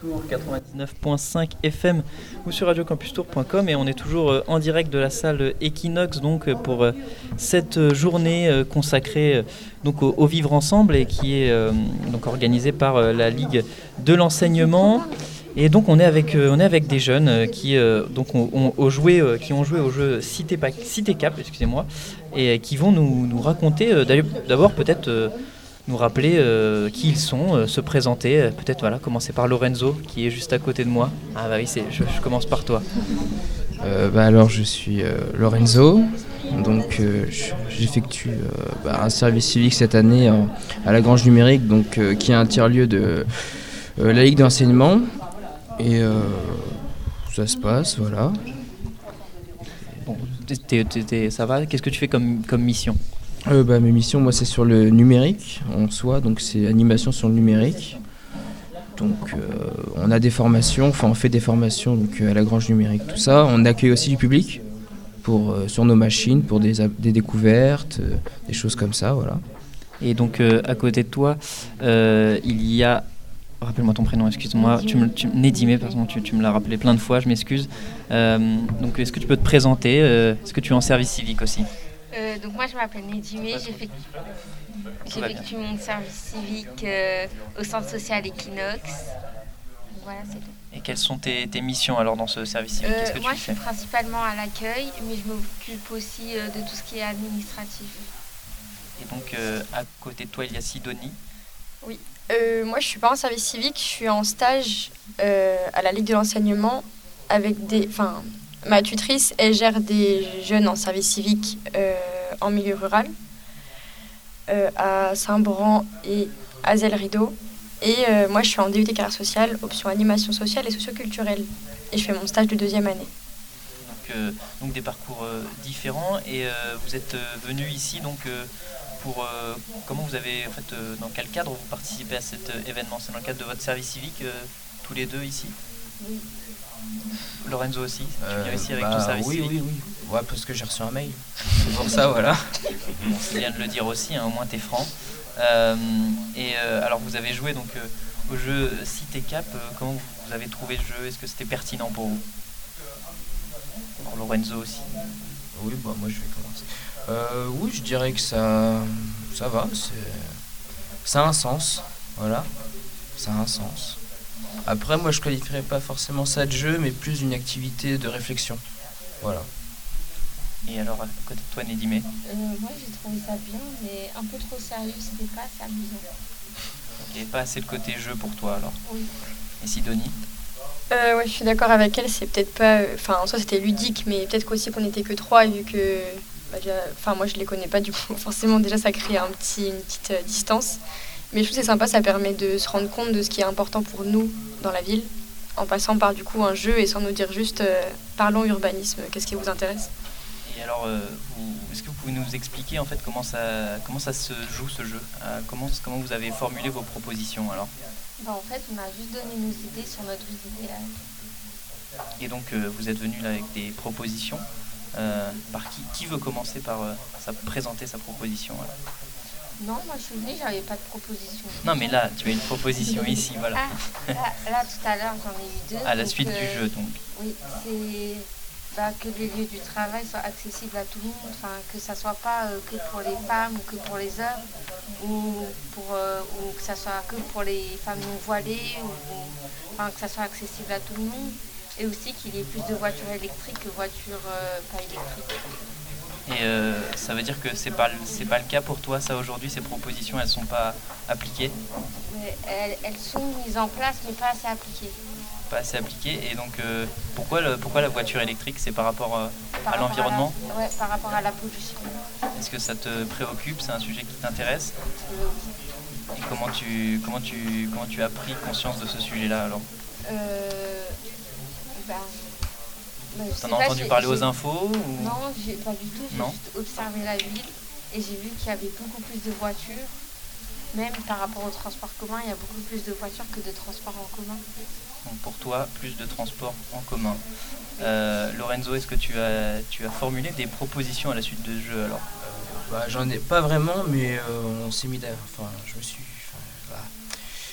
Tour 99.5 FM ou sur radiocampustour.com, et on est toujours en direct de la salle Equinox donc pour cette journée consacrée donc au vivre ensemble, et qui est donc organisée par la Ligue de l'enseignement. Et donc on est avec des jeunes qui donc ont joué au jeu Cité Cap, excusez-moi, et qui vont nous raconter d'abord peut-être nous rappeler qui ils sont, se présenter, peut-être voilà, commencer par Lorenzo qui est juste à côté de moi. Ah bah oui, je commence par toi. Alors je suis Lorenzo, donc j'effectue un service civique cette année à la Grange Numérique, donc qui est un tiers-lieu de la Ligue d'enseignement, et ça se passe, voilà. Bon, ça va, qu'est-ce que tu fais comme mission ? Mes missions, moi, c'est sur le numérique en soi, donc c'est animation sur le numérique. Donc on a des formations, on fait des formations donc, à la Grange Numérique, tout ça. On accueille aussi du public sur nos machines pour des découvertes, des choses comme ça, voilà. Et donc à côté de toi, il y a... Rappelle-moi ton prénom, excuse-moi. Nédimé, pardon, tu me l'as rappelé plein de fois, je m'excuse. Donc est-ce que tu peux te présenter ? Est-ce que tu es en service civique aussi ? Donc moi je m'appelle Nédimé, j'effectue mon service civique au centre social Equinox. Donc voilà, c'est tout. Et quelles sont tes missions alors dans ce service civique ? Qu'est-ce que moi tu je fais ? suis principalement à l'accueil, mais je m'occupe aussi de tout ce qui est administratif. Et donc à côté de toi il y a Sidonie. Oui, moi je suis pas en service civique, je suis en stage à la Ligue de l'enseignement avec ma tutrice, elle gère des jeunes en service civique en milieu rural, à Saint-Bran et à Zell-Rideau. Et moi, je suis en DUT carrière sociale, option animation sociale et socioculturelle. Et je fais mon stage de 2e année. Donc des parcours différents. Et vous êtes venus ici donc pour... comment vous avez... En fait, dans quel cadre vous participez à cet événement ? C'est dans le cadre de votre service civique, tous les deux ici ? Oui. Lorenzo aussi, tu viens ici avec ton service civique ? Oui. Ouais, parce que j'ai reçu un mail. C'est pour ça, voilà. Bon, c'est bien de le dire aussi, hein, au moins t'es franc. Alors vous avez joué donc au jeu Cité Cap. Comment vous avez trouvé le jeu ? Est-ce que c'était pertinent pour vous ? Pour Lorenzo aussi. Oui, moi je vais commencer. Oui, je dirais que ça va. Ça a un sens, voilà. Ça a un sens. Après, moi, je ne qualifierais pas forcément ça de jeu, mais plus une activité de réflexion. Voilà. Et alors, à côté de toi, Nédimé ? Moi, j'ai trouvé ça bien, mais un peu trop sérieux, c'était pas assez amusant. Ok, pas assez le côté jeu pour toi, alors ? Oui. Et Sidonie ? Ouais, je suis d'accord avec elle, c'est peut-être pas... en soi, c'était ludique, mais peut-être qu'aussi qu'on n'était que 3, vu que... moi, je les connais pas, du coup, forcément, déjà, ça crée une petite distance. Mais je trouve que c'est sympa, ça permet de se rendre compte de ce qui est important pour nous dans la ville, en passant par du coup un jeu et sans nous dire juste parlons urbanisme, qu'est-ce qui vous intéresse ? Et alors, est-ce que vous pouvez nous expliquer en fait comment ça se joue ce jeu ? Comment vous avez formulé vos propositions alors ? En fait, on a juste donné nos idées sur notre vie idéale. Et donc vous êtes venus là avec des propositions. Par qui veut commencer par présenter sa proposition alors ? Non, moi je suis venue, j'avais pas de proposition. Non, mais là, tu as une proposition ici, voilà. Là, tout à l'heure, j'en ai eu 2. À la suite du jeu, donc. Oui, c'est que les lieux du travail soient accessibles à tout le monde, que ça soit pas que pour les femmes ou que pour les hommes, ou que ça soit que pour les femmes non voilées, que ça soit accessible à tout le monde, et aussi qu'il y ait plus de voitures électriques que voitures pas électriques. Et ça veut dire que c'est pas le cas pour toi, ça, aujourd'hui, ces propositions, elles sont pas appliquées ? Mais elles sont mises en place, mais pas assez appliquées. Pas assez appliquées, et donc pourquoi la voiture électrique ? C'est par rapport à l'environnement ? Oui, par rapport à la pollution. Est-ce que ça te préoccupe ? C'est un sujet qui t'intéresse ? Et comment tu as pris conscience de ce sujet-là, alors ? T'en as entendu parler aux infos ou... Non, j'ai pas du tout, j'ai juste observé la ville et j'ai vu qu'il y avait beaucoup plus de voitures. Même par rapport au transport commun, il y a beaucoup plus de voitures que de transports en commun. Donc pour toi, plus de transports en commun. Lorenzo, est-ce que tu as formulé des propositions à la suite de ce jeu alors ? J'en ai pas vraiment, mais on s'est mis d'accord.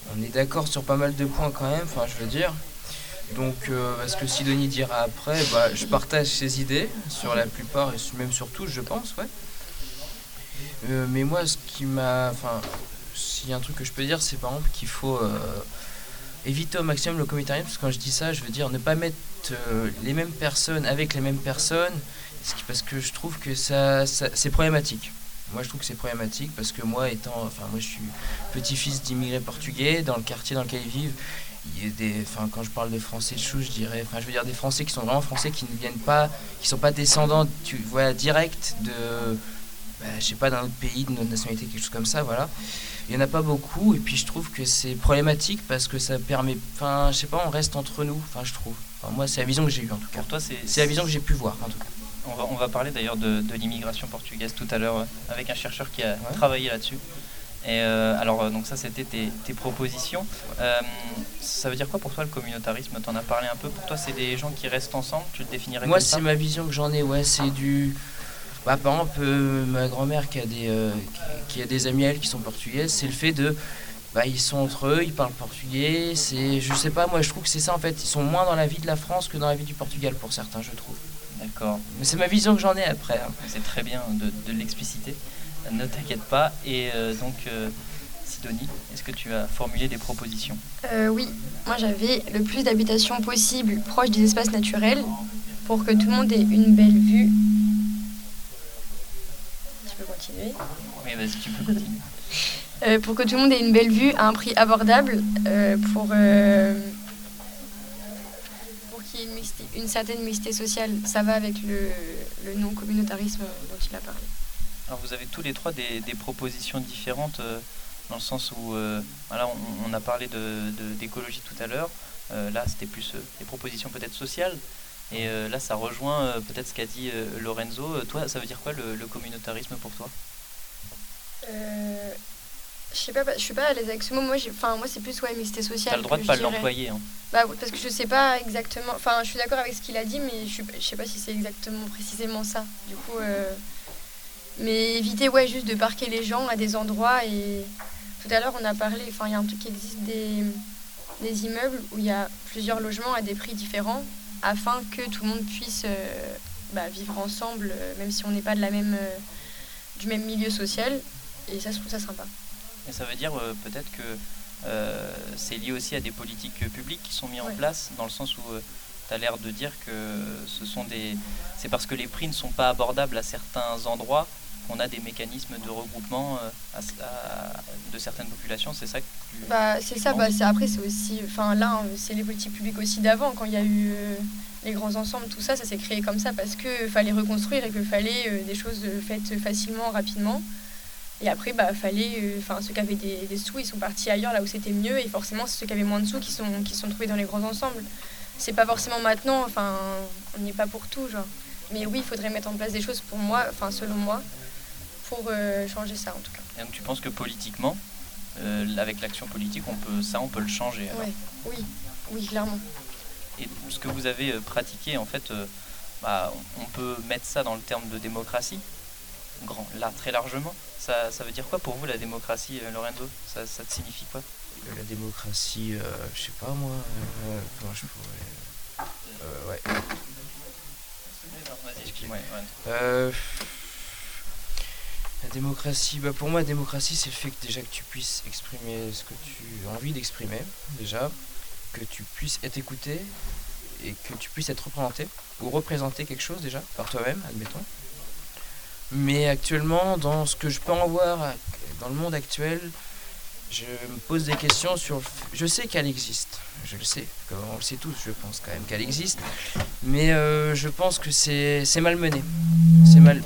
on est d'accord sur pas mal de points quand même, enfin je veux dire. Donc ce que Sidonie dira après, je partage ses idées sur la plupart et même sur tous, je pense, ouais. Mais moi, s'il y a un truc que je peux dire, c'est par exemple qu'il faut éviter au maximum le communautarisme, parce que quand je dis ça, je veux dire ne pas mettre les mêmes personnes avec les mêmes personnes, parce que je trouve que ça c'est problématique. Moi, je trouve que c'est problématique parce que moi, je suis petit-fils d'immigrés portugais, dans le quartier dans lequel ils vivent, il y a quand je parle de français de souche, je veux dire des Français qui sont vraiment français, qui ne viennent pas, qui sont pas descendants, direct de, je sais pas, d'un autre pays, d'une autre nationalité, quelque chose comme ça, voilà. Il y en a pas beaucoup, et puis je trouve que c'est problématique parce que ça permet, je sais pas, on reste entre nous, je trouve. Moi, c'est la vision que j'ai eue en tout cas. Pour toi, c'est la vision que j'ai pu voir en tout cas. On va parler d'ailleurs de l'immigration portugaise tout à l'heure avec un chercheur qui a travaillé là-dessus. Et donc ça, c'était tes propositions. Ça veut dire quoi pour toi le communautarisme? T'en as parlé un peu. Pour toi, c'est des gens qui restent ensemble? Tu le définirais moi, comme ça? Moi, c'est ma vision que j'en ai. Ouais, c'est du... par exemple, ma grand-mère qui a des amis à elle qui sont portugaises, c'est le fait de... ils sont entre eux, ils parlent portugais. Je sais pas, moi je trouve que c'est ça en fait. Ils sont moins dans la vie de la France que dans la vie du Portugal pour certains, je trouve. D'accord. Mais c'est ma vision que j'en ai après. C'est très bien de l'expliciter. Ne t'inquiète pas. Et Sidonie, est-ce que tu as formulé des propositions? Oui, moi j'avais le plus d'habitations possible proches des espaces naturels pour que tout le monde ait une belle vue. Tu peux continuer? Oui, vas-y, tu peux continuer. Pour que tout le monde ait une belle vue à un prix abordable, pour qu'il y ait une certaine mixité sociale. Ça va avec le non-communautarisme dont il a parlé. Alors vous avez tous les trois des propositions différentes dans le sens où on a parlé d'écologie tout à l'heure. Là, c'était plus des propositions peut-être sociales. Et là, ça rejoint peut-être ce qu'a dit Lorenzo. Toi, ça veut dire quoi le communautarisme pour toi? Je sais pas, je suis pas à l'aise avec ce mot. Moi, c'est plus mixité sociale. T'as le droit de pas l'employer. Hein. Parce que je sais pas exactement. Enfin, je suis d'accord avec ce qu'il a dit, mais je sais pas si c'est exactement précisément ça. Du coup, mais éviter juste de parquer les gens à des endroits. Et tout à l'heure, on a parlé. Enfin, il y a un truc qui existe des immeubles où il y a plusieurs logements à des prix différents, afin que tout le monde puisse vivre ensemble, même si on n'est pas du même milieu social. Et ça, je trouve ça sympa. Et ça veut dire peut-être que c'est lié aussi à des politiques publiques qui sont mises en place, dans le sens où tu as l'air de dire que c'est parce que les prix ne sont pas abordables à certains endroits qu'on a des mécanismes de regroupement de certaines populations. C'est ça que c'est ça. Après, c'est aussi... c'est les politiques publiques aussi d'avant, quand il y a eu les grands ensembles, tout ça s'est créé comme ça parce qu'il fallait reconstruire et qu'il fallait des choses faites facilement, rapidement. Et après, fallait, ceux qui avaient des sous, ils sont partis ailleurs, là où c'était mieux. Et forcément, c'est ceux qui avaient moins de sous qui sont trouvés dans les grands ensembles. C'est pas forcément maintenant, on n'y est pas pour tout, genre. Mais oui, il faudrait mettre en place des choses pour moi, selon moi, pour changer ça, en tout cas. Et donc, tu penses que politiquement, avec l'action politique, on peut le changer alors. Oui, clairement. Et ce que vous avez pratiqué, en fait, on peut mettre ça dans le terme de démocratie, là, très largement. Ça veut dire quoi pour vous la démocratie, Lorenzo? Ça te signifie quoi? La démocratie, je sais pas moi. Comment je pourrais. Ouais. Vas-y, excuse-moi. La démocratie, pour moi, la démocratie, c'est le fait que déjà que tu puisses exprimer ce que tu as envie d'exprimer, déjà, que tu puisses être écouté et que tu puisses être représenté ou représenter quelque chose déjà par toi-même, admettons. Mais actuellement, dans ce que je peux en voir dans le monde actuel, je me pose des questions sur... Je sais qu'elle existe, je le sais, on le sait tous, je pense quand même qu'elle existe, mais je pense que c'est malmené. C'est mal...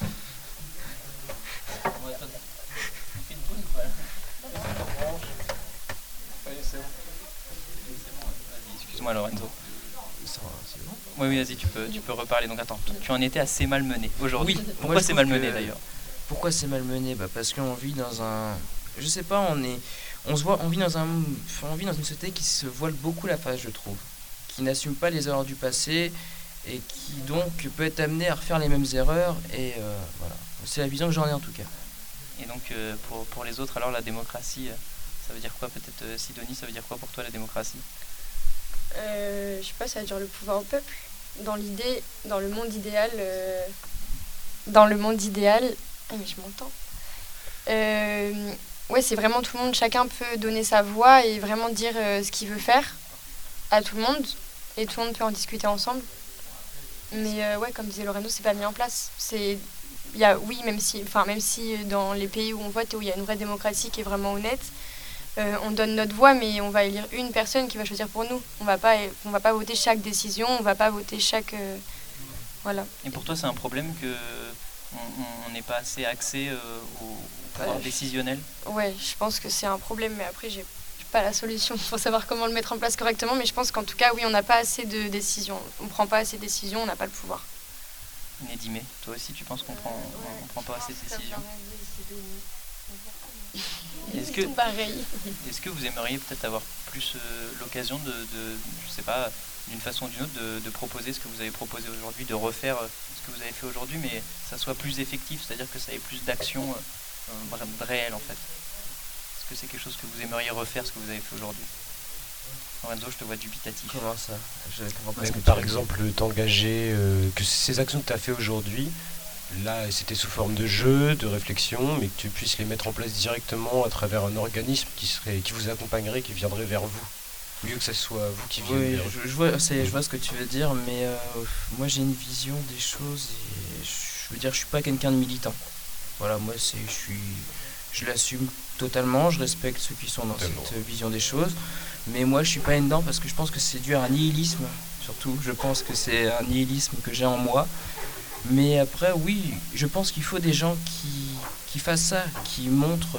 Excuse-moi, Lorenzo. C'est bon ? Oui, vas-y, tu peux reparler. Donc attends, tu en étais assez malmené aujourd'hui. Oui, pourquoi c'est malmené d'ailleurs? Pourquoi c'est malmené? Parce qu'on vit dans un... Je sais pas, on vit dans une société qui se voile beaucoup la face, je trouve. Qui n'assume pas les erreurs du passé et qui donc peut être amené à refaire les mêmes erreurs. Et voilà, c'est la vision que j'en ai en tout cas. Et donc pour les autres, alors la démocratie, Ça veut dire quoi peut-être, Sidonie, ça veut dire quoi pour toi la démocratie? Je sais pas, ça veut dire le pouvoir au peuple. Dans l'idée, dans le monde idéal, ah mais je m'entends. Ouais, c'est vraiment tout le monde, chacun peut donner sa voix et vraiment dire ce qu'il veut faire à tout le monde, et tout le monde peut en discuter ensemble. Mais ouais, comme disait Lorenzo, c'est pas mis en place. Oui, même si dans les pays où on vote et où il y a une vraie démocratie qui est vraiment honnête, on donne notre voix, mais on va élire une personne qui va choisir pour nous. On va pas voter chaque décision, on va pas voter chaque... voilà. Et pour toi, c'est un problème que on n'ait pas assez accès au pouvoir décisionnel? Ouais, je pense que c'est un problème, mais après, j'ai pas la solution pour savoir comment le mettre en place correctement, mais je pense qu'en tout cas, oui, on n'a pas assez de décisions. On prend pas assez de décisions, on n'a pas le pouvoir. Nedimé, toi aussi, tu penses qu'on prend pas assez de décisions? Est-ce que vous aimeriez peut-être avoir plus l'occasion je sais pas, d'une façon ou d'une autre, de proposer ce que vous avez proposé aujourd'hui, de refaire ce que vous avez fait aujourd'hui, mais ça soit plus effectif, c'est-à-dire que ça ait plus d'action réelle en fait? Est-ce que c'est quelque chose que vous aimeriez refaire, ce que vous avez fait aujourd'hui? Lorenzo, je te vois dubitatif. Comment ça? Je comprends pas. Même par exemple, t'engager, que ces actions que tu as fait aujourd'hui, là c'était sous forme de jeu, de réflexion, mais que tu puisses les mettre en place directement à travers un organisme qui vous accompagnerait, qui viendrait vers vous, au lieu que ce soit vous qui vienne vers eux. Je vois ce que tu veux dire, mais moi j'ai une vision des choses et je veux dire, je suis pas quelqu'un de militant. Voilà, moi je l'assume totalement, je respecte ceux qui sont dans cette vision des choses, mais moi je suis pas dedans parce que je pense que c'est dû à un nihilisme, surtout je pense que c'est un nihilisme que j'ai en moi. Mais après, oui, je pense qu'il faut des gens qui fassent ça, qui montrent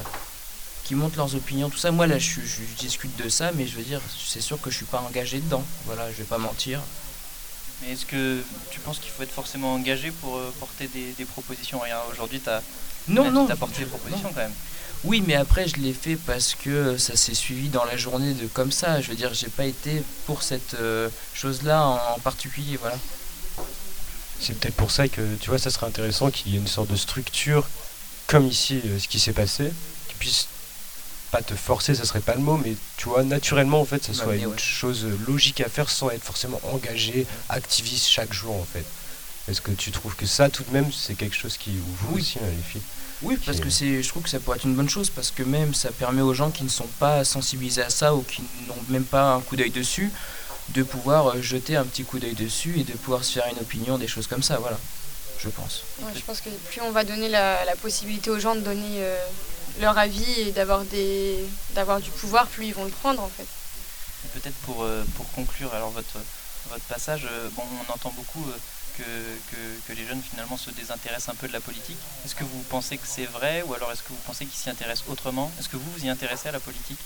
leurs opinions, tout ça. Moi, là, je discute de ça, mais je veux dire, c'est sûr que je suis pas engagé dedans. Voilà, je vais pas mentir. Mais est-ce que tu penses qu'il faut être forcément engagé pour porter des propositions? Regarde, aujourd'hui, tu as porté des propositions quand même. Oui, mais après, je l'ai fait parce que ça s'est suivi dans la journée comme ça. Je veux dire, j'ai pas été pour cette chose-là en particulier, voilà. C'est peut-être pour ça que, tu vois, ça serait intéressant qu'il y ait une sorte de structure, comme ici, ce qui s'est passé, qui puisse pas te forcer, ça serait pas le mot, mais tu vois, naturellement, en fait, ça soit une chose logique à faire sans être forcément engagé, activiste chaque jour, en fait. Est-ce que tu trouves que ça, tout de même, c'est quelque chose vous aussi, hein, les filles? Oui, parce que je trouve que ça pourrait être une bonne chose, parce que même ça permet aux gens qui ne sont pas sensibilisés à ça ou qui n'ont même pas un coup d'œil dessus, de pouvoir jeter un petit coup d'œil dessus et de pouvoir se faire une opinion, des choses comme ça, voilà, je pense. Ouais, je pense que plus on va donner la possibilité aux gens de donner leur avis et d'avoir du pouvoir, plus ils vont le prendre en fait. Et peut-être pour conclure alors votre passage, on entend beaucoup que les jeunes finalement se désintéressent un peu de la politique. Est-ce que vous pensez que c'est vrai ou alors est-ce que vous pensez qu'ils s'y intéressent autrement? Est-ce que vous y intéressez à la politique?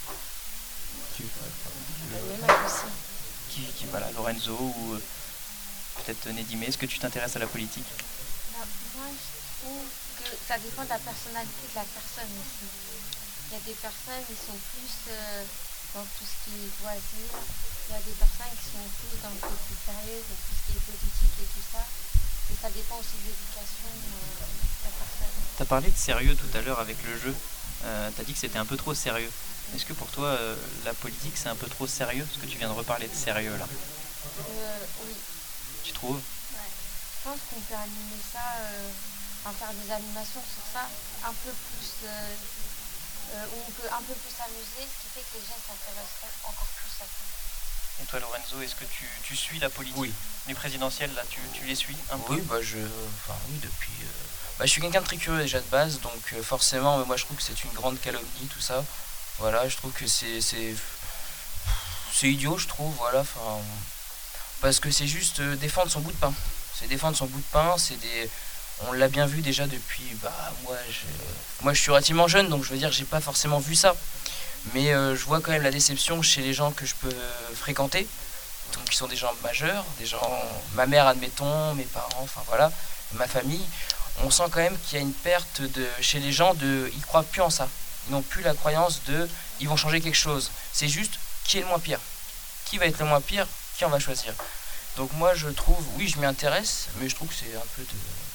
Voilà, Lorenzo ou peut-être Nedimé, est-ce que tu t'intéresses à la politique? Moi, je trouve que ça dépend de la personnalité de la personne aussi. Il y a des personnes qui sont plus dans tout ce qui est loisirs. Il y a des personnes qui sont plus dans le côté sérieux, dans tout ce qui est politique et tout ça. Et ça dépend aussi de l'éducation de la personne. Tu as parlé de sérieux tout à l'heure avec le jeu. Tu as dit que c'était un peu trop sérieux. Est-ce que pour toi, la politique, c'est un peu trop sérieux? Parce que tu viens de reparler de sérieux, là. Oui. Tu trouves? Ouais. Je pense qu'on peut animer ça, faire des animations sur ça, un peu plus, où on peut un peu plus s'amuser, ce qui fait que les gens s'intéresseraient encore plus à ça. Et toi, Lorenzo, est-ce que tu suis la politique? Oui. Les présidentielles, là, tu les suis un peu? Oui, depuis... je suis quelqu'un de très curieux déjà de base, donc forcément, moi je trouve que c'est une grande calomnie, tout ça. Voilà, je trouve que c'est idiot, je trouve, voilà, parce que c'est juste défendre son bout de pain. C'est défendre son bout de pain, on l'a bien vu déjà depuis, moi je suis relativement jeune, donc je veux dire, j'ai pas forcément vu ça. Mais je vois quand même la déception chez les gens que je peux fréquenter, donc qui sont des gens majeurs, ma mère admettons, mes parents, enfin voilà, ma famille. On sent quand même qu'il y a une perte chez les gens ils croient plus en ça. Ils n'ont plus la croyance ils vont changer quelque chose. C'est juste qui est le moins pire. Qui va être le moins pire, qui on va choisir. Donc moi je trouve, oui je m'y intéresse, mais je trouve que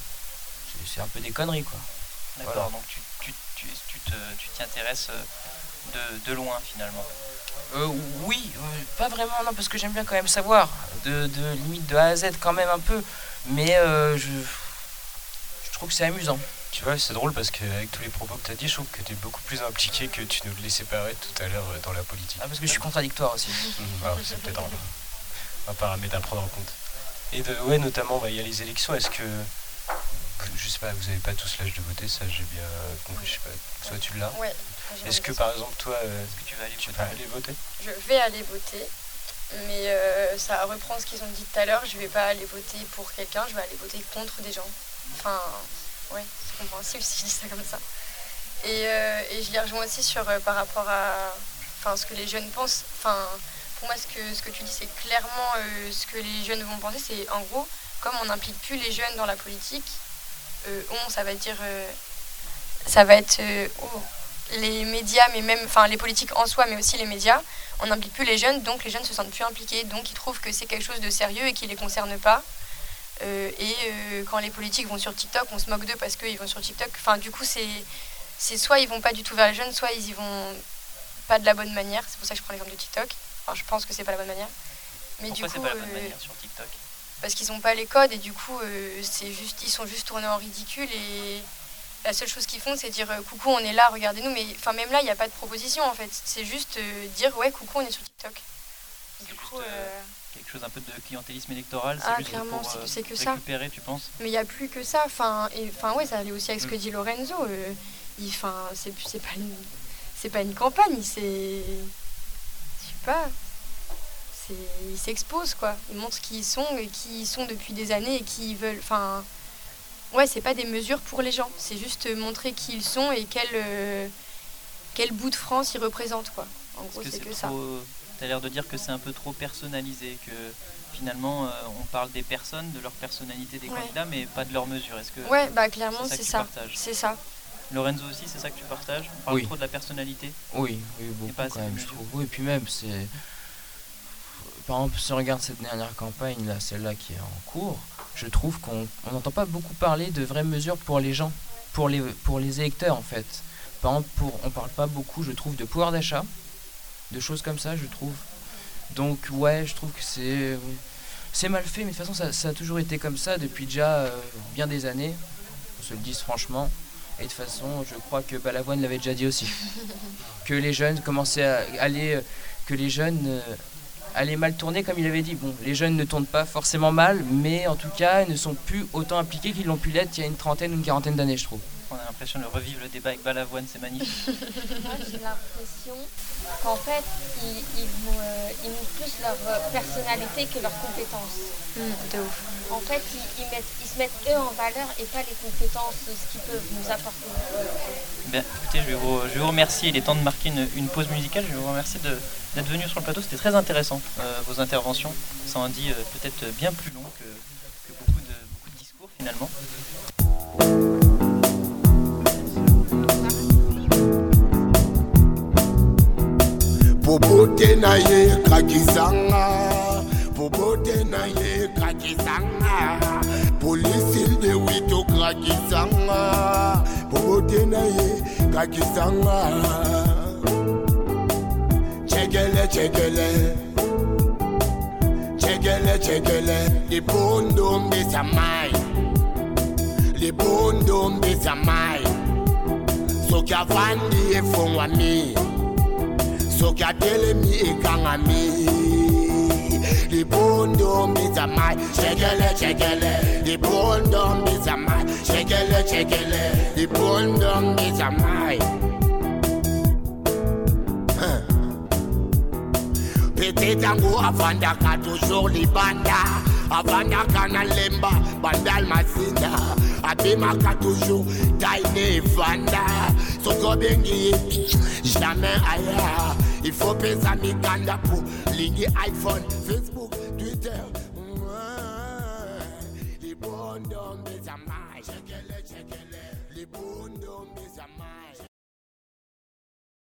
c'est un peu des conneries quoi. D'accord, voilà. Donc tu t'y intéresses de loin finalement? Oui, pas vraiment, non, parce que j'aime bien quand même savoir, de limite de A à Z quand même un peu, mais je trouve que c'est amusant. Tu vois, c'est drôle parce qu'avec tous les propos que tu as dit, je trouve que tu es beaucoup plus impliqué que tu nous le laissais paraître tout à l'heure dans la politique. Ah, parce que je suis contradictoire aussi. Alors, c'est peut-être un paramètre à prendre en compte. Et ouais, notamment, il y a les élections. Est-ce que, je sais pas, vous n'avez pas tous l'âge de voter, ça j'ai bien compris, je sais pas, soit tu l'as. Ouais. Est-ce que par exemple, toi, Est-ce que tu vas aller voter? Je vais aller voter, mais ça reprend ce qu'ils ont dit tout à l'heure. Je vais pas aller voter pour quelqu'un, je vais aller voter contre des gens. Enfin, ouais, c'est compréhensible si je dis ça comme ça. Et je les rejoins aussi sur par rapport à ce que les jeunes pensent. Enfin, pour moi, ce que tu dis, c'est clairement ce que les jeunes vont penser. C'est en gros, comme on n'implique plus les jeunes dans la politique, ça va dire, les médias, mais même, les politiques en soi, mais aussi les médias, on n'implique plus les jeunes, donc les jeunes se sentent plus impliqués, donc ils trouvent que c'est quelque chose de sérieux et qui les concerne pas. Quand les politiques vont sur TikTok, on se moque d'eux parce qu'ils vont sur TikTok. Enfin, du coup, c'est soit ils vont pas du tout vers les jeunes, soit ils y vont pas de la bonne manière. C'est pour ça que je prends l'exemple de TikTok. Enfin, je pense que c'est pas la bonne manière. Mais Pourquoi du c'est coup, pas la bonne manière sur TikTok? parce qu'ils ont pas les codes et du coup, ils sont juste tournés en ridicule et la seule chose qu'ils font, c'est dire coucou, on est là, regardez-nous. Mais enfin, même là, il n'y a pas de proposition en fait. C'est juste dire ouais, coucou, on est sur TikTok. Du coup, quelque chose un peu de clientélisme électoral, Ah, c'est juste clairement, pour c'est que ça. récupérer, tu penses? Mais il n'y a plus que ça. Ouais, ça allait aussi avec ce que dit Lorenzo. C'est pas une campagne, je sais pas. Ils s'exposent, quoi. Ils montrent qui ils sont et qui ils sont depuis des années et qui ils veulent. Enfin, ouais, c'est pas des mesures pour les gens. C'est juste montrer qui ils sont et quel bout de France ils représentent, quoi. En gros, c'est que ça. T'as l'air de dire que c'est un peu trop personnalisé, que finalement on parle des personnes, de leur personnalité des candidats, mais pas de leur mesure. Est-ce que ouais, clairement c'est ça. C'est ça. Lorenzo aussi, c'est ça que tu partages? On parle trop de la personnalité? Oui, beaucoup quand même, je trouve. Oui, et puis même, c'est... Par exemple, si on regarde cette dernière campagne, là, celle-là qui est en cours, je trouve qu'on n'entend pas beaucoup parler de vraies mesures pour les gens, pour les électeurs en fait. Par exemple, on parle pas beaucoup, je trouve, de pouvoir d'achat, de choses comme ça, je trouve. Donc ouais, je trouve que c'est mal fait, mais de toute façon ça a toujours été comme ça depuis déjà bien des années, on se le dise franchement. Et de toute façon, je crois que Balavoine l'avait déjà dit aussi, que les jeunes commençaient à aller, que les jeunes allaient mal tourner, comme il avait dit. Bon, les jeunes ne tournent pas forcément mal, mais en tout cas, ils ne sont plus autant impliqués qu'ils l'ont pu l'être il y a une trentaine ou une quarantaine d'années, je trouve. On a l'impression de revivre le débat avec Balavoine, c'est magnifique. Moi, j'ai l'impression qu'en fait, ils montrent plus leur personnalité que leurs compétences. De ouf. En fait, ils se mettent eux en valeur et pas les compétences, ce qu'ils peuvent nous apporter. Bien, écoutez, je vais vous remercier. Il est temps de marquer une pause musicale. Je vais vous remercier d'être venu sur le plateau. C'était très intéressant, vos interventions. Ça en dit peut-être bien plus long que beaucoup de discours finalement. Popote na ye kakizanga, popote na ye kakizanga, polisi de wito kakizanga, popote na ye kakizanga. Chekele, chekele, chekele, chekele, les bondo mbesamai, les bondo mbesamai, sokia vandi e fongwami. Sokia telemi ekangami, libondo mbizamai, chekele chekele, libondo mbizamai, chekele chekele, libondo mbizamai. Petit tango avandaka toujours libanda, avandaka na lemba bandal mazinda, abimaka toujours taine vanda, soko bengi jamais ailleurs. Il faut payer mes ganda pour ligne iPhone, Facebook, Twitter. Les bons d'hommes, mes amis, check-les, les bons d'hommes, mes amis.